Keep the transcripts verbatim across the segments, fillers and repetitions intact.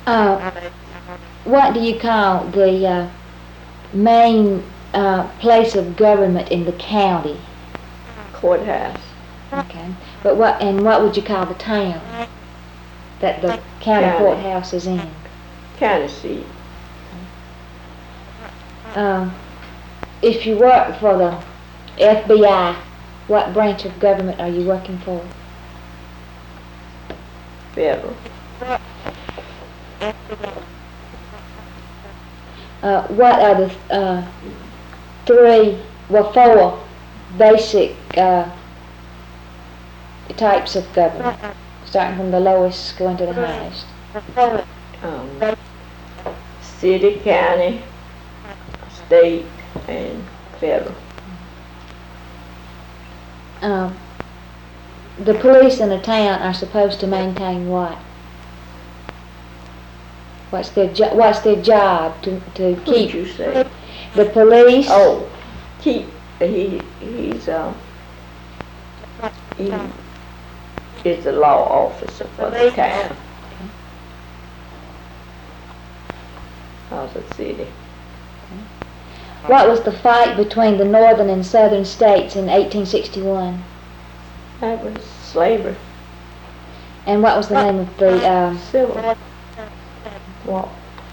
Uh, what do you call the uh, main uh, place of government in the county? Courthouse. Okay. But what and what would you call the town that the county, County. courthouse is in? County seat. Um, if you work for the F B I, what branch of government are you working for? Federal. Uh, what are the uh, three, well, four basic uh, types of government, starting from the lowest going to the highest? Um, city, county, state, and federal. Um, the police in a town are supposed to maintain what? What's their jo- What's their job to to What keep did you say? the police? Oh, keep. He he's uh he is the law officer for the town. Of the city. What was the fight between the northern and southern states in eighteen sixty-one? That was slavery. And what was the name of the um, Civil war.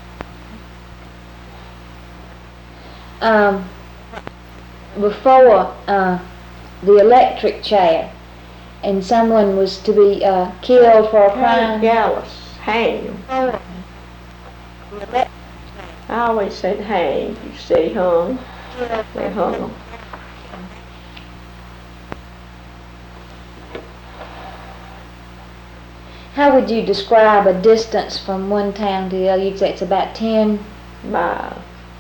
um, before uh, the electric chair, and someone was to be uh, killed for a crime? Gallows, hang. I always said hang. You say hung. They hung 'em. How would you describe a distance from one town to the other? You'd say it's about ten Miles.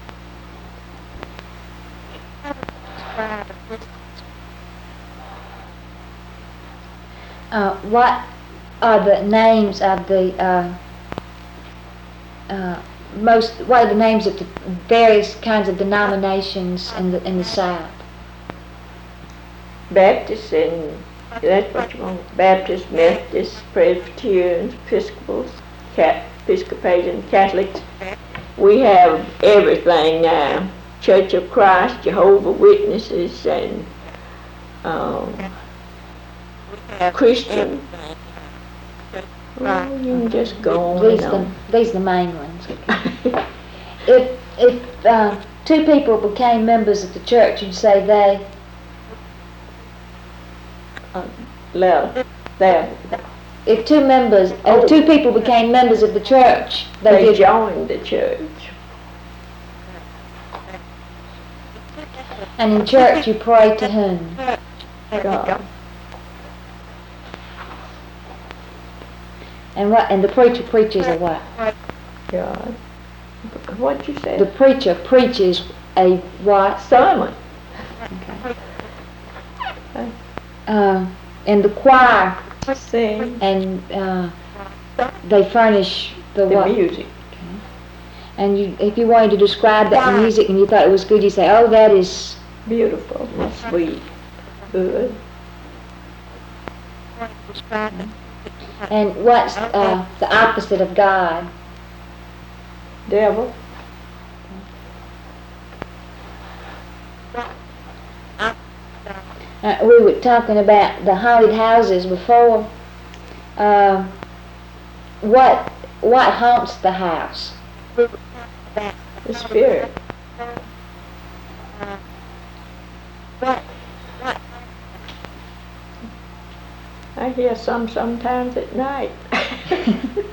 Uh, what are the names of the uh, uh, most? What are the names of the various kinds of denominations in the in the South? Baptists and that's what you want. Baptists, Methodists, Presbyterians, Episcopals, Cat, Episcopalians, Catholics. We have everything now. Church of Christ, Jehovah's Witnesses, and um, Christian. Well, you can just go on These and the on. these are the main ones. If if uh, two people became members of the church, you'd say they. uh, letter, there. If two members, Oh. if two people became members of the church, they, They did. joined the church. And in church, you pray to whom? God. And what? And the preacher preaches a what? God. What you The said? preacher preaches a what? Sermon. Okay. Uh, and the choir, Sing and uh, they furnish the, the what? music. And you, if you wanted to describe that music and you thought it was good, you say, "Oh, that is Beautiful, sweet, good. And what's uh, the opposite of God? Devil. Uh, we were talking about the haunted houses before. Uh, what what haunts the house? The spirit. I hear some sometimes at night.